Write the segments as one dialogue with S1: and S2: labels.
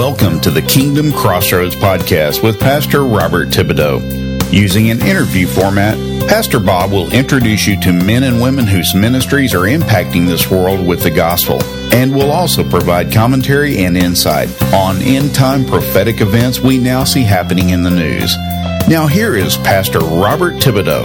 S1: Welcome to the Kingdom Crossroads podcast with Pastor Robert Thibodeau. Using an interview format, Pastor Bob will introduce you to men and women whose ministries are impacting this world with the gospel, and will also provide commentary and insight on end-time prophetic events we now see happening in the news. Now here is Pastor Robert Thibodeau.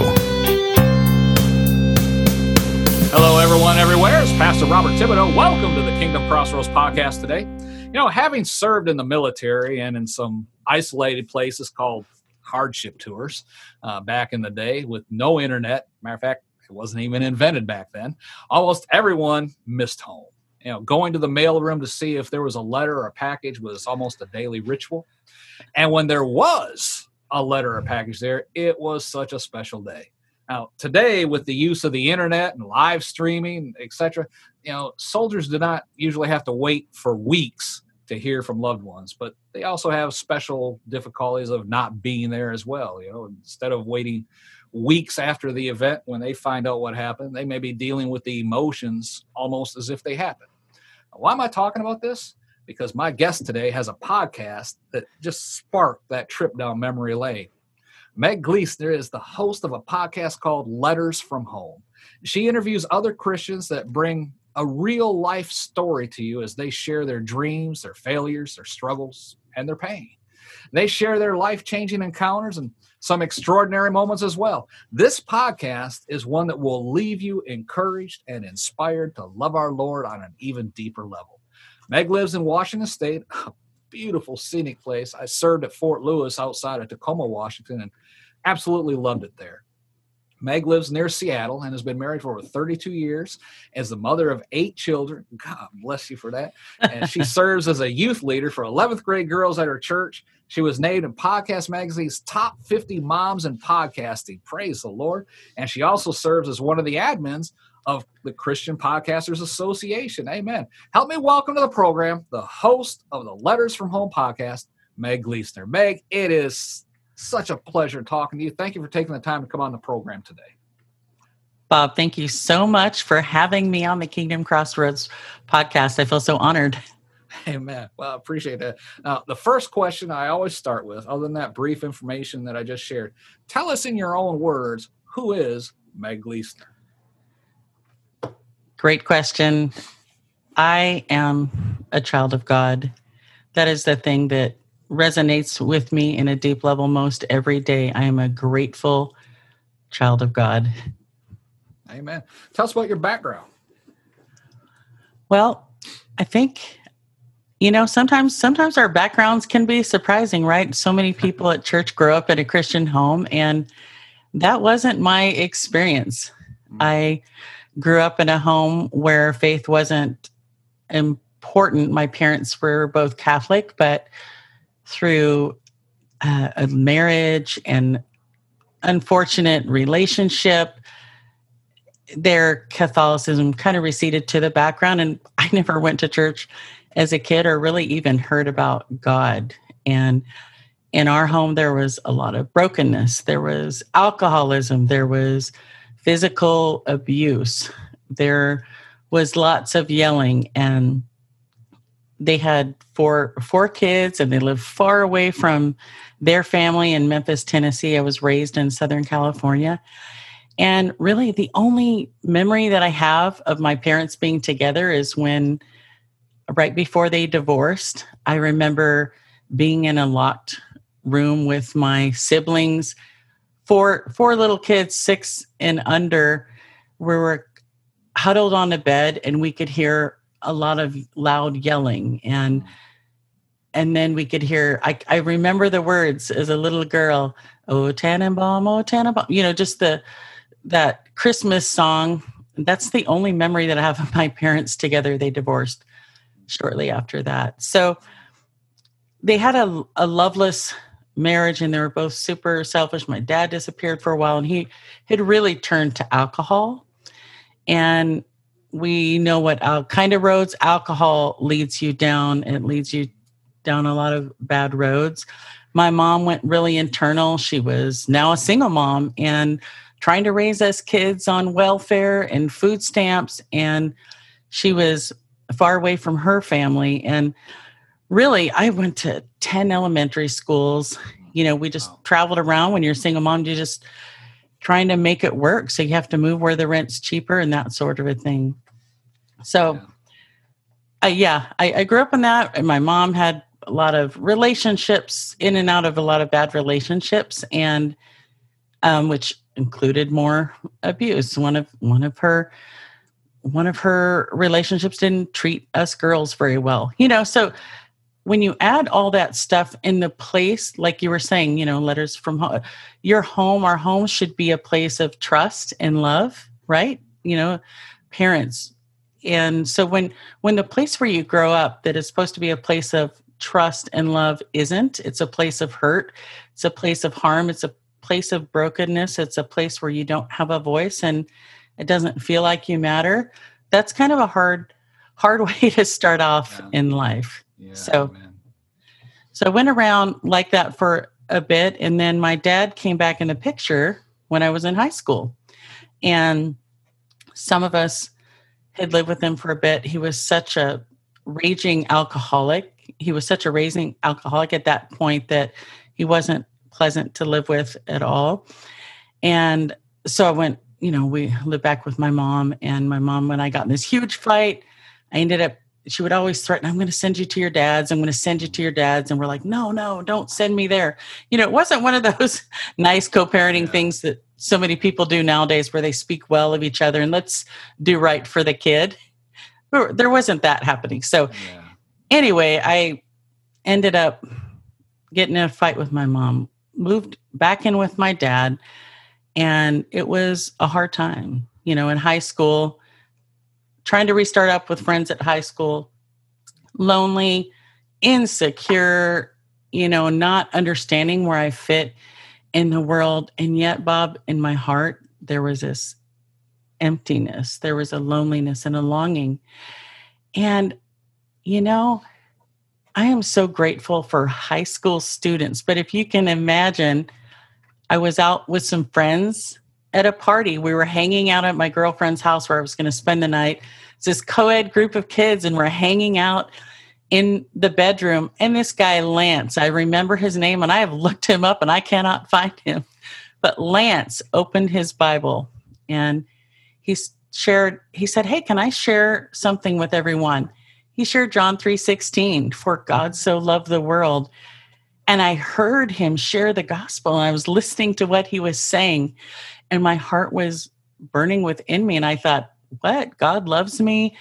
S2: Hello everyone everywhere, it's Pastor Robert Thibodeau. Welcome to the Kingdom Crossroads podcast today. You know, having served in the military and in some isolated places called hardship tours back in the day with no internet, matter of fact, it wasn't even invented back then, almost everyone missed home. You know, going to the mailroom to see if there was a letter or a package was almost a daily ritual. And when there was a letter or package there, it was such a special day. Now, today, with the use of the internet and live streaming, etc., you know, soldiers do not usually have to wait for weeks to hear from loved ones, but they also have special difficulties of not being there as well. You know, instead of waiting weeks after the event when they find out what happened, they may be dealing with the emotions almost as if they happened. Now, why am I talking about this? Because my guest today has a podcast that just sparked that trip down memory lane. Meg Gleesner is the host of a podcast called Letters from Home. She interviews other Christians that bring a real life story to you as they share their dreams, their failures, their struggles, and their pain. They share their life-changing encounters and some extraordinary moments as well. This podcast is one that will leave you encouraged and inspired to love our Lord on an even deeper level. Meg lives in Washington State, a beautiful scenic place. I served at Fort Lewis outside of Tacoma, Washington, and absolutely loved it there. Meg lives near Seattle and has been married for over 32 years as the mother of 8 children. God bless you for that. And she serves as a youth leader for 11th grade girls at her church. She was named in Podcast Magazine's top 50 moms in podcasting. Praise the Lord. And she also serves as one of the admins of the Christian Podcasters Association. Amen. Help me welcome to the program the host of the Letters from Home podcast, Meg Gleesner. Meg, it is such a pleasure talking to you. Thank you for taking the time to come on the program today.
S3: Bob, thank you so much for having me on the Kingdom Crossroads podcast. I feel so honored.
S2: Amen. Well, I appreciate that. Now, the first question I always start with, other than that brief information that I just shared, tell us in your own words, who is Meg Gleesner?
S3: Great question. I am a child of God. That is the thing that resonates with me in a deep level most every day. I am a grateful child of God.
S2: Amen. Tell us about your background.
S3: Well, I think, you know, sometimes our backgrounds can be surprising, right? So many people at church grow up in a Christian home, and that wasn't my experience. I grew up in a home where faith wasn't important. My parents were both Catholic, but through a marriage and unfortunate relationship, their Catholicism kind of receded to the background. And I never went to church as a kid or really even heard about God. And in our home, there was a lot of brokenness. There was alcoholism. There was physical abuse. There was lots of yelling, and they had four kids, and they lived far away from their family in Memphis, Tennessee. I was raised in Southern California. And really the only memory that I have of my parents being together is when, right before they divorced, I remember being in a locked room with my siblings, four little kids, 6 and under. We were huddled on a bed, and we could hear a lot of loud yelling, and then we could hear, I remember the words as a little girl, "Oh Tannenbaum, oh Tannenbaum," you know, just that Christmas song. That's the only memory that I have of my parents together. They divorced shortly after that. So they had a loveless marriage, and they were both super selfish. My dad disappeared for a while, and he had really turned to alcohol. And we know what kind of roads alcohol leads you down. It leads you down a lot of bad roads. My mom went really internal. She was now a single mom and trying to raise us kids on welfare and food stamps. And she was far away from her family. And really, I went to 10 elementary schools. We just traveled around. When you're a single mom, you're just trying to make it work. So you have to move where the rent's cheaper and that sort of a thing. So, I grew up in that. And my mom had a lot of relationships, in and out of a lot of bad relationships, and which included more abuse. One of her relationships didn't treat us girls very well. So when you add all that stuff in the place, like you were saying, letters from home, our home should be a place of trust and love, right? Parents. And so when the place where you grow up that is supposed to be a place of trust and love isn't, it's a place of hurt, it's a place of harm, it's a place of brokenness, it's a place where you don't have a voice and it doesn't feel like you matter. That's kind of a hard way to start off in life. Yeah, so I went around like that for a bit. And then my dad came back in the picture when I was in high school. And some of us had lived with him for a bit. He was such a raging alcoholic. He was such a raging alcoholic at that point that he wasn't pleasant to live with at all. And so I went, we lived back with my mom, and my mom, when I got in this huge fight, she would always threaten, I'm going to send you to your dad's. I'm going to send you to your dad's. And we're like, no, don't send me there. It wasn't one of those nice co-parenting things that so many people do nowadays where they speak well of each other and let's do right for the kid. There wasn't that happening. So anyway, I ended up getting in a fight with my mom, moved back in with my dad, and it was a hard time, in high school, trying to restart up with friends at high school, lonely, insecure, not understanding where I fit in the world. And yet, Bob, in my heart, there was this emptiness. There was a loneliness and a longing. And, I am so grateful for high school students. But if you can imagine, I was out with some friends at a party. We were hanging out at my girlfriend's house where I was going to spend the night. It's this co-ed group of kids, and we're hanging out in the bedroom. And this guy, Lance, I remember his name, and I have looked him up and I cannot find him. But Lance opened his Bible and he said, hey, can I share something with everyone? He shared John 3:16, for God so loved the world. And I heard him share the gospel, and I was listening to what he was saying, and my heart was burning within me. And I thought, what? God loves me.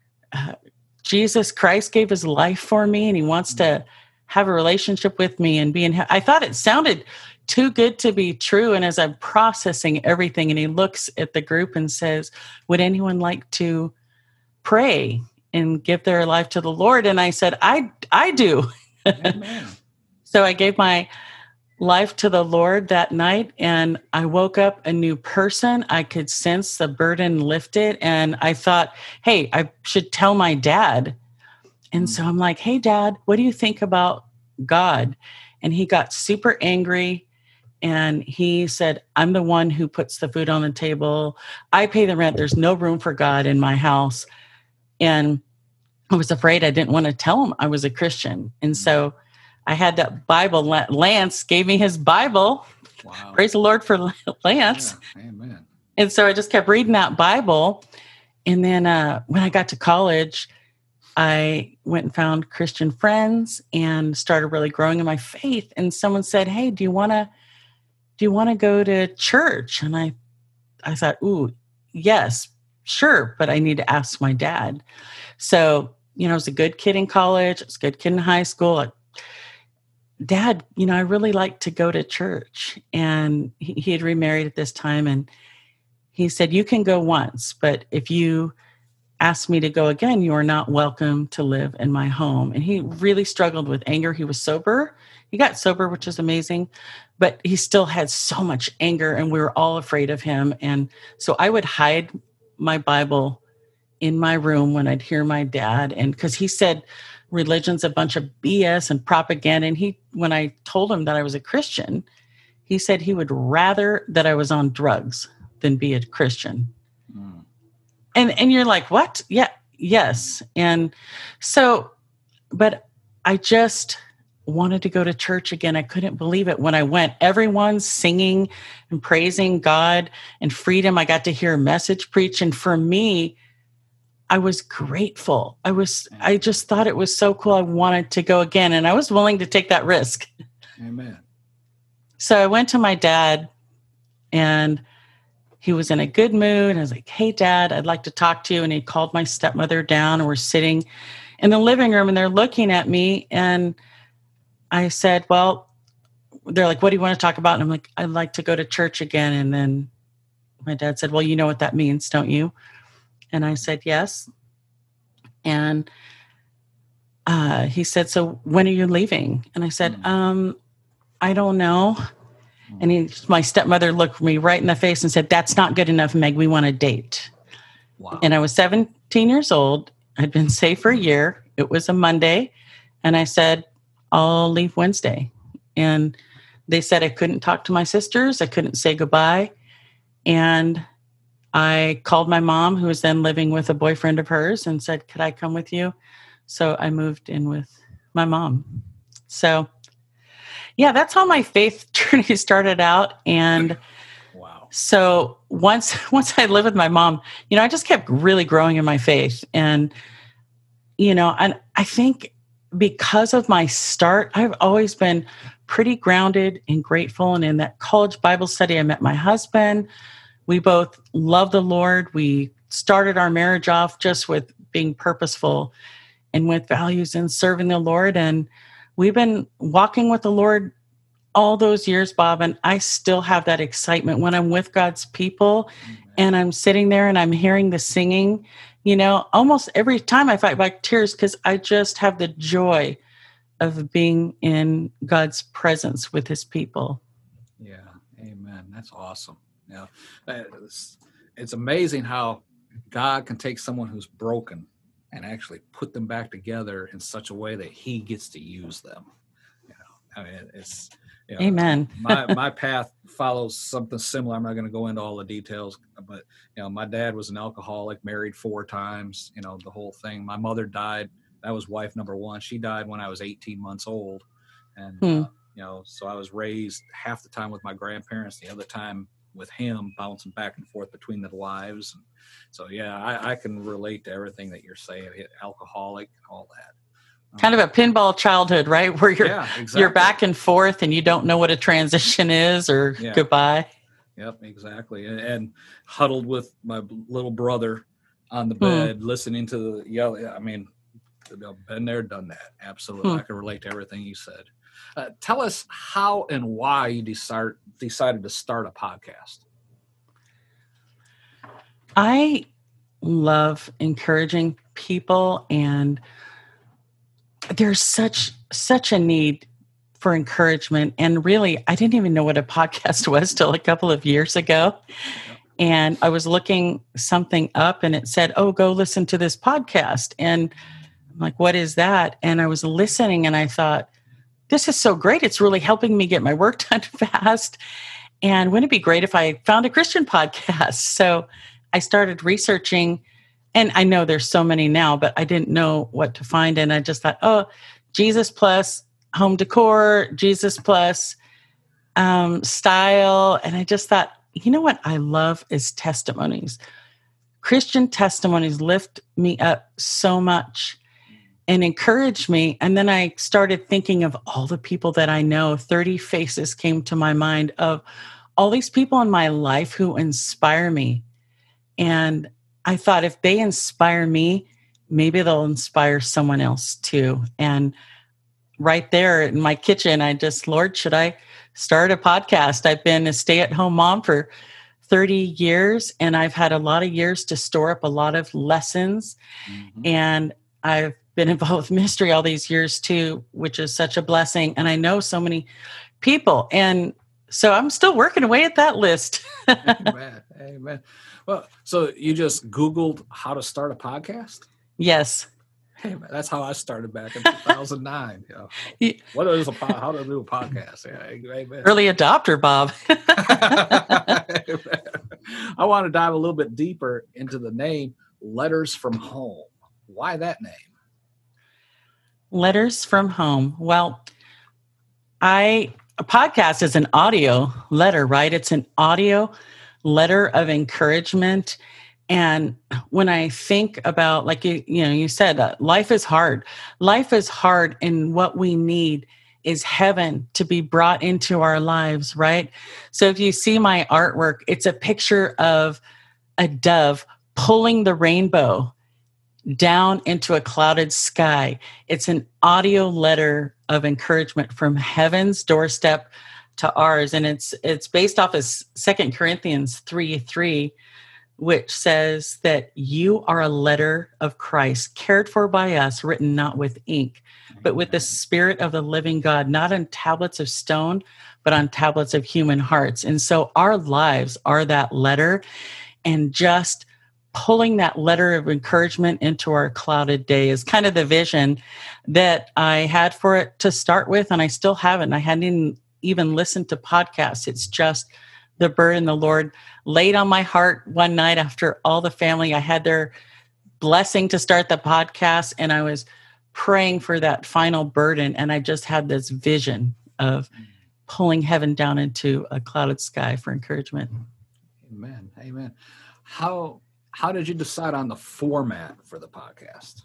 S3: Jesus Christ gave his life for me, and he wants to have a relationship with me and be in heaven. I thought it sounded too good to be true. And as I'm processing everything, and he looks at the group and says, would anyone like to pray and give their life to the Lord? And I said, I do. Amen. So I gave my life to the Lord that night, and I woke up a new person. I could sense the burden lifted, and I thought, hey, I should tell my dad. And so I'm like, hey, Dad, what do you think about God? And he got super angry, and he said, I'm the one who puts the food on the table. I pay the rent. There's no room for God in my house. And I was afraid. I didn't want to tell him I was a Christian. And so I had that Bible. Lance gave me his Bible. Wow. Praise the Lord for Lance.
S2: Yeah. Amen.
S3: And so I just kept reading that Bible. And then when I got to college, I went and found Christian friends and started really growing in my faith. And someone said, hey, do you want to go to church? And I thought, ooh, yes, sure. But I need to ask my dad. So, I was a good kid in college. I was a good kid in high school. Dad, I really like to go to church. And he had remarried at this time. And he said, you can go once, but if you ask me to go again, you are not welcome to live in my home. And he really struggled with anger. He was sober. He got sober, which is amazing, but he still had so much anger, and we were all afraid of him. And so I would hide my Bible in my room when I'd hear my dad. And because he said religion's a bunch of BS and propaganda. And when I told him that I was a Christian, he said he would rather that I was on drugs than be a Christian. Mm. And you're like, what? Yeah, yes. And so, but I just wanted to go to church again. I couldn't believe it when I went. Everyone's singing and praising God and freedom. I got to hear a message preached. And for me, I was grateful. I just thought it was so cool. I wanted to go again. And I was willing to take that risk.
S2: Amen.
S3: So I went to my dad, and he was in a good mood. I was like, hey, Dad, I'd like to talk to you. And he called my stepmother down, and we're sitting in the living room, and they're looking at me. And I said, well, they're like, what do you want to talk about? And I'm like, I'd like to go to church again. And then my dad said, well, you know what that means, don't you? And I said, yes. And he said, so when are you leaving? And I said, I don't know. And my stepmother looked me right in the face and said, that's not good enough, Meg. We want a date.
S2: Wow.
S3: And I was 17 years old. I'd been saved for a year. It was a Monday. And I said, I'll leave Wednesday. And they said I couldn't talk to my sisters. I couldn't say goodbye. And I called my mom, who was then living with a boyfriend of hers, and said, could I come with you? So I moved in with my mom. So yeah, that's how my faith journey started out. And
S2: wow.
S3: So once I lived with my mom, I just kept really growing in my faith. And, and I think because of my start, I've always been pretty grounded and grateful. And in that college Bible study, I met my husband. We both love the Lord. We started our marriage off just with being purposeful and with values and serving the Lord. And we've been walking with the Lord all those years, Bob, and I still have that excitement when I'm with God's people. Amen. And I'm sitting there and I'm hearing the singing, almost every time I fight back tears because I just have the joy of being in God's presence with his people.
S2: Yeah. Amen. That's awesome. Yeah. It's amazing how God can take someone who's broken and actually put them back together in such a way that he gets to use them. It's,
S3: Amen.
S2: my path follows something similar. I'm not going to go into all the details, but, my dad was an alcoholic, married 4 times, the whole thing. My mother died. That was wife number 1. She died when I was 18 months old. And, so I was raised half the time with my grandparents, the other time with him, bouncing back and forth between the wives. So, yeah, I can relate to everything that you're saying, alcoholic, all that.
S3: Kind of a pinball childhood, right? Where you're back and forth and you don't know what a transition is or goodbye.
S2: Yep, exactly. And huddled with my little brother on the bed, listening to the yell. I mean, been there, done that. Absolutely. I can relate to everything you said. Tell us how and why you decided to start a podcast.
S3: I love encouraging people, and there's such a need for encouragement. And really, I didn't even know what a podcast was till a couple of years ago. And I was looking something up and it said, oh, go listen to this podcast. And I'm like, what is that? And I was listening and I thought, this is so great. It's really helping me get my work done fast. And wouldn't it be great if I found a Christian podcast? So I started researching. And I know there's so many now, but I didn't know what to find. And I just thought, oh, Jesus plus home decor, Jesus plus style. And I just thought, you know what I love is testimonies. Christian testimonies lift me up so much and encourage me. And then I started thinking of all the people that I know. 30 faces came to my mind of all these people in my life who inspire me. And I thought if they inspire me, maybe they'll inspire someone else too. And right there in my kitchen, I just, Lord, should I start a podcast? I've been a stay-at-home mom for 30 years, and I've had a lot of years to store up a lot of lessons. Mm-hmm. And I've been involved with ministry all these years too, which is such a blessing. And I know so many people. And so I'm still working away at that list.
S2: Amen. Well, so you just Googled how to start a podcast?
S3: Yes.
S2: Hey, man, that's how I started back in 2009. What is how to do a podcast? Yeah, amen.
S3: Early adopter, Bob.
S2: I want to dive a little bit deeper into the name Letters from Home. Why that name?
S3: Letters from home. Well, a podcast is an audio letter, right? It's an audio letter of encouragement. And when I think about, like you said, life is hard. Life is hard, and what we need is heaven to be brought into our lives, right? So if you see my artwork, it's a picture of a dove pulling the rainbow down into a clouded sky. It's an audio letter of encouragement from heaven's doorstep to ours. And it's based off of 2 Corinthians 3:3, which says that you are a letter of Christ, cared for by us, written not with ink, but with the Spirit of the living God, not on tablets of stone, but on tablets of human hearts. And so our lives are that letter, and just pulling that letter of encouragement into our clouded day is kind of the vision that I had for it to start with, and I still haven't. I hadn't even listened to podcasts. It's just the burden the Lord laid on my heart one night after all the family. I had their blessing to start the podcast, and I was praying for that final burden, and I just had this vision of pulling heaven down into a clouded sky for encouragement.
S2: Amen. Amen. How did you decide on the format for the podcast?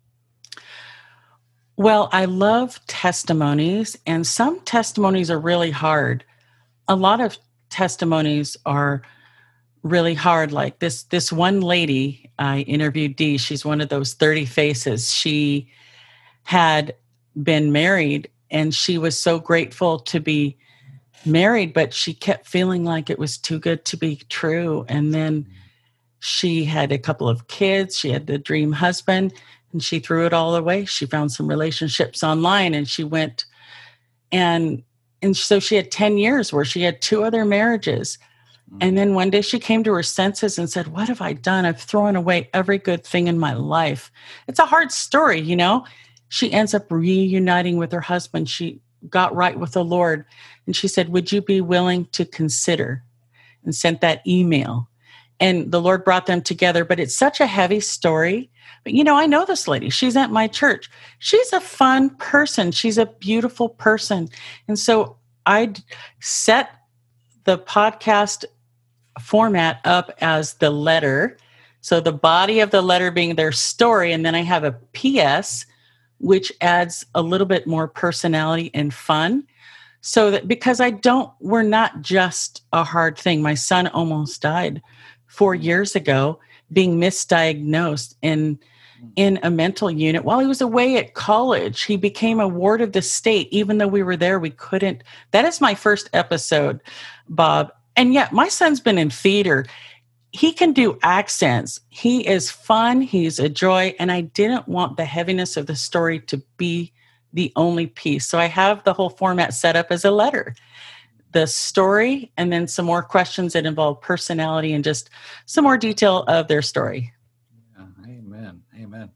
S3: Well, I love testimonies, and some testimonies are really hard. A lot of testimonies are really hard. Like this one lady I interviewed, Dee, she's one of those 30 faces. She had been married, and she was so grateful to be married, but she kept feeling like it was too good to be true. And then she had a couple of kids. She had the dream husband, and she threw it all away. She found some relationships online, and she went and so she had 10 years where she had 2 other marriages. And then one day she came to her senses and said, what have I done? I've thrown away every good thing in my life. It's a hard story, you know. She ends up reuniting with her husband. She got right with the Lord. And she said, would you be willing to consider? And sent that email. And the Lord brought them together. But it's such a heavy story. But, you know, I know this lady. She's at my church. She's a fun person. She's a beautiful person. And so I set the podcast format up as the letter. So the body of the letter being their story. And then I have a PS, which adds a little bit more personality and fun. So that, because we're not just a hard thing. My son almost died 4 years ago, being misdiagnosed in a mental unit while he was away at college. He became a ward of the state. Even though we were there, we couldn't. That is my first episode, Bob. And yet my son's been in theater. He can do accents. He is fun. He's a joy. And I didn't want the heaviness of the story to be the only piece. So I have the whole format set up as a letter. The story, and then some more questions that involve personality and just some more detail of their story.
S2: Amen. Amen.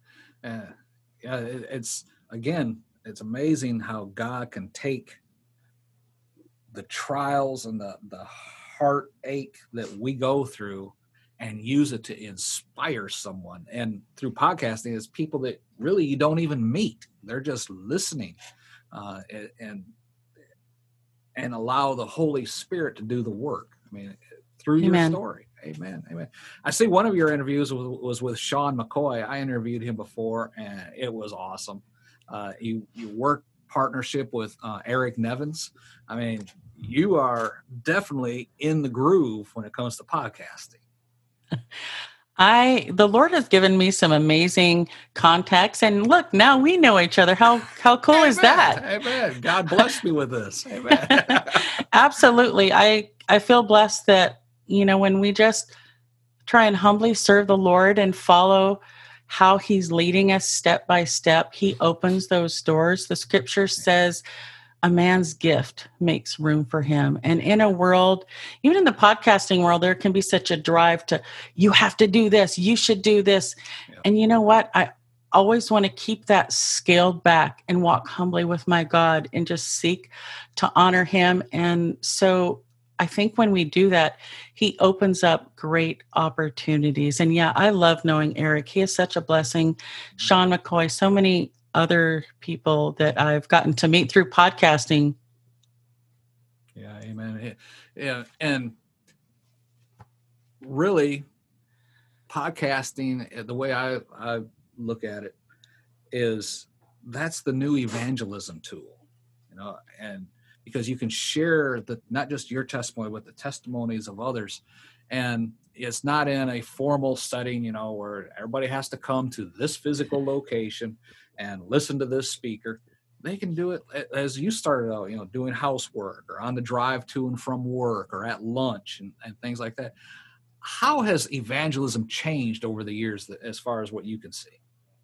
S2: It's amazing how God can take the trials and the heartache that we go through and use it to inspire someone. And through podcasting, it's people that really you don't even meet. They're just listening and allow the Holy Spirit to do the work. I mean, through your story. Amen. Amen. I see one of your interviews was with Sean McCoy. I interviewed him before, and it was awesome. You work partnership with Eric Nevins. I mean, you are definitely in the groove when it comes to podcasting.
S3: The Lord has given me some amazing contacts, and look, now we know each other. How cool
S2: Amen.
S3: Is that?
S2: Amen. God blessed me with this. Amen.
S3: Absolutely. I feel blessed that, you know, when we just try and humbly serve the Lord and follow how He's leading us step by step, He opens those doors. The scripture says a man's gift makes room for him. And in a world, even in the podcasting world, there can be such a drive to, you have to do this, you should do this. Yeah. And you know what? I always want to keep that scaled back and walk humbly with my God and just seek to honor Him. And so I think when we do that, He opens up great opportunities. And yeah, I love knowing Eric. He is such a blessing. Sean McCoy, so many other people that I've gotten to meet through podcasting.
S2: Yeah, amen. Yeah, and really, podcasting, the way I look at it, is that's the new evangelism tool, and because you can share not just your testimony, but the testimonies of others, and it's not in a formal setting, where everybody has to come to this physical location and listen to this speaker. They can do it as you started out, doing housework or on the drive to and from work or at lunch and things like that. How has evangelism changed over the years as far as what you can see?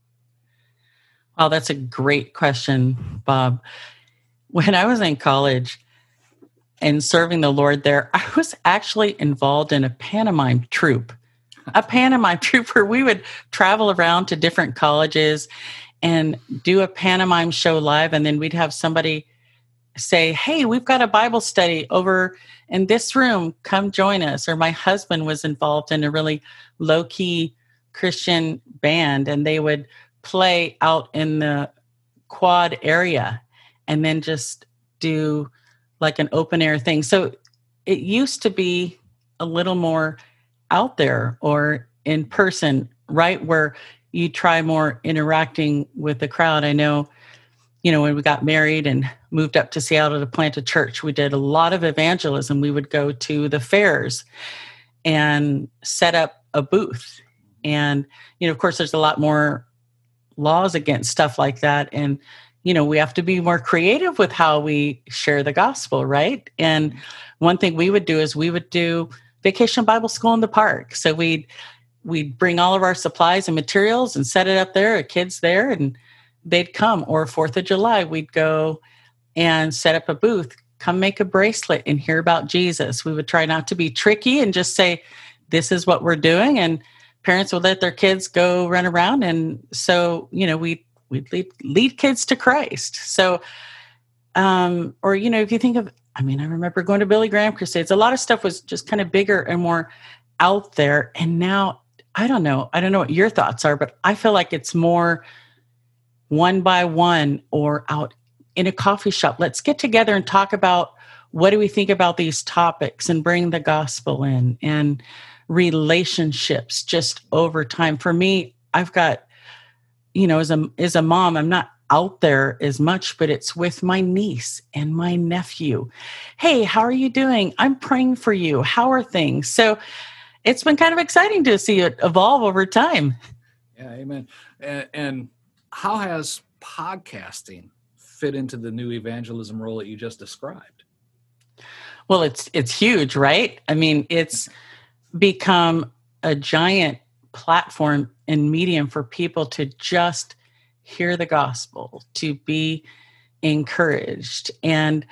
S3: Well, that's a great question, Bob. When I was in college and serving the Lord there, I was actually involved in a pantomime troupe. A pantomime troupe where we would travel around to different colleges and do a pantomime show live, and then we'd have somebody say, "Hey, we've got a Bible study over in this room. Come join us." Or my husband was involved in a really low-key Christian band, and they would play out in the quad area and then just do like an open air thing. So it used to be a little more out there or in person, right? Where you try more interacting with the crowd. I know, when we got married and moved up to Seattle to plant a church, we did a lot of evangelism. We would go to the fairs and set up a booth. And, of course, there's a lot more laws against stuff like that. And, we have to be more creative with how we share the gospel, right? And one thing we would do is we would do Vacation Bible School in the park. So we'd bring all of our supplies and materials and set it up there, kids there, and they'd come. Or 4th of July, we'd go and set up a booth, come make a bracelet and hear about Jesus. We would try not to be tricky and just say, this is what we're doing. And parents would let their kids go run around. And so, we'd lead kids to Christ. So, or, if you think of, I remember going to Billy Graham crusades. A lot of stuff was just kind of bigger and more out there. And now, I don't know what your thoughts are, but I feel like it's more one by one or out in a coffee shop. Let's get together and talk about what do we think about these topics and bring the gospel in and relationships just over time. For me, I've got, as a mom, I'm not out there as much, but it's with my niece and my nephew. Hey, how are you doing? I'm praying for you. How are things? So it's been kind of exciting to see it evolve over time.
S2: Yeah, amen. And how has podcasting fit into the new evangelism role that you just described?
S3: Well, it's huge, right? It's become a giant platform and medium for people to just hear the gospel, to be encouraged. And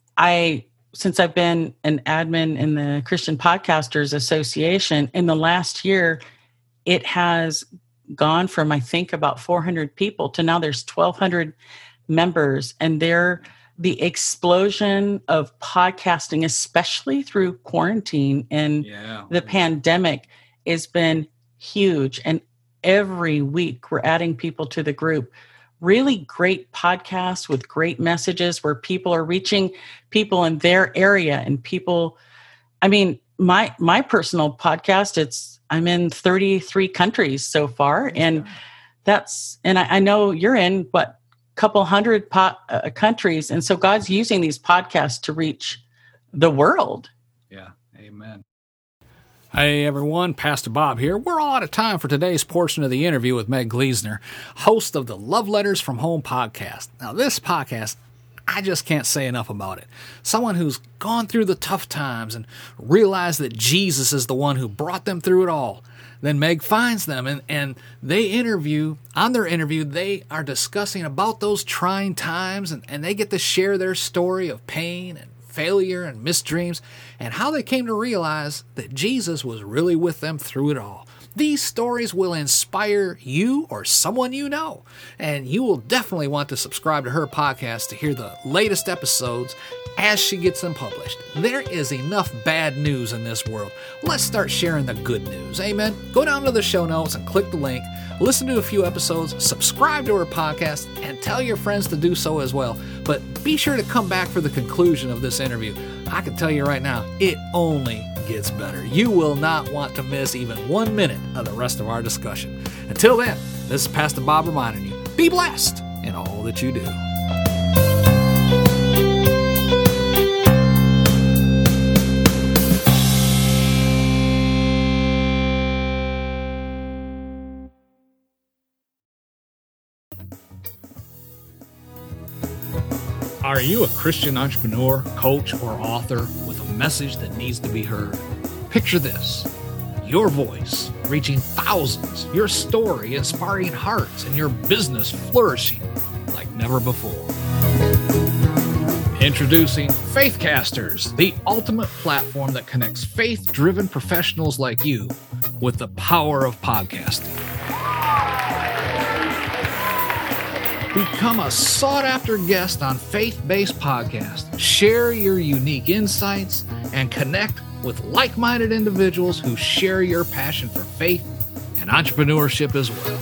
S3: since I've been an admin in the Christian Podcasters Association, in the last year, it has gone from, I think, about 400 people to now there's 1,200 members. And the explosion of podcasting, especially through quarantine and the pandemic, has been huge. And every week we're adding people to the group. Really great podcasts with great messages where people are reaching people in their area and people, my personal podcast, I'm in 33 countries so far. And I know you're in couple hundred countries. And so God's using these podcasts to reach the world.
S2: Yeah. Amen. Hey everyone, Pastor Bob here. We're all out of time for today's portion of the interview with Meg Gleasner, host of the Love Letters from Home podcast. Now this podcast, I just can't say enough about it. Someone who's gone through the tough times and realized that Jesus is the one who brought them through it all. Then Meg finds them and on their interview, they are discussing about those trying times and they get to share their story of pain and failure and missed dreams and how they came to realize that Jesus was really with them through it all.
S4: These stories will inspire you or someone you know, and you will definitely want to subscribe to her podcast to hear the latest episodes as she gets them published. There is enough bad news in this world. Let's start sharing the good news. Amen. Go down to the show notes and click the link. Listen to a few episodes, subscribe to her podcast, and tell your friends to do so as well. But be sure to come back for the conclusion of this interview. I can tell you right now, it only gets better. You will not want to miss even 1 minute of the rest of our discussion. Until then, this is Pastor Bob reminding you, be blessed in all that you do. Are you a Christian entrepreneur, coach, or author with a message that needs to be heard? Picture this: your voice reaching thousands, your story inspiring hearts, and your business flourishing like never before. Introducing Faithcasters, the ultimate platform that connects faith-driven professionals like you with the power of podcasting. Become a sought-after guest on faith-based podcasts. Share your unique insights and connect with like-minded individuals who share your passion for faith and entrepreneurship as well.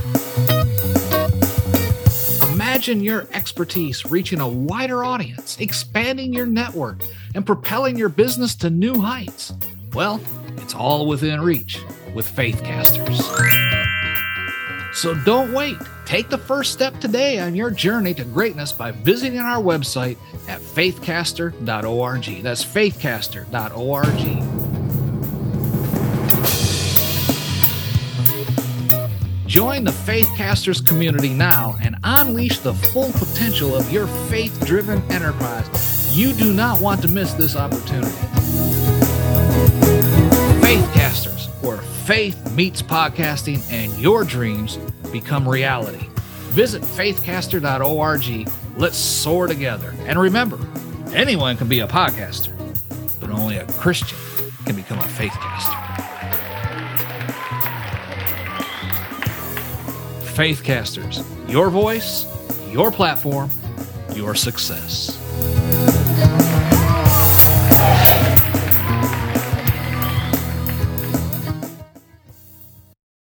S4: Imagine your expertise reaching a wider audience, expanding your network, and propelling your business to new heights. Well, it's all within reach with Faithcasters. So don't wait. Take the first step today on your journey to greatness by visiting our website at faithcaster.org. That's faithcaster.org. Join the Faithcasters community now and unleash the full potential of your faith-driven enterprise. You do not want to miss this opportunity. Faithcasters, where faith meets podcasting and your dreams become reality. Visit faithcaster.org. Let's soar together. And remember, anyone can be a podcaster, but only a Christian can become a Faithcaster. Faithcasters, your voice, your platform, your success.